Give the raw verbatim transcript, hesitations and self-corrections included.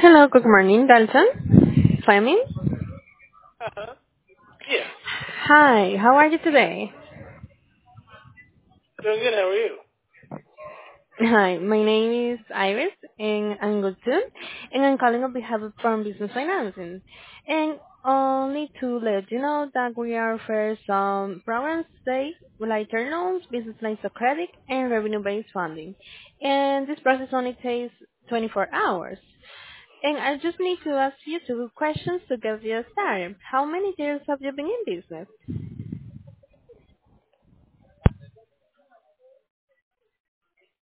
Hello, good morning, Dalton. Fleming. Uh-huh. Yes. Hi, how are you today? Doing good. How are you? Hi, my name is Iris, and I'm good too, and I'm calling on behalf of Farm Business Financing. And only to let you know that we are offering some programs today, like term loans, business lines of credit, and revenue-based funding. And this process only takes twenty-four hours. And I just need to ask you two questions to get you started. How many years have you been in business?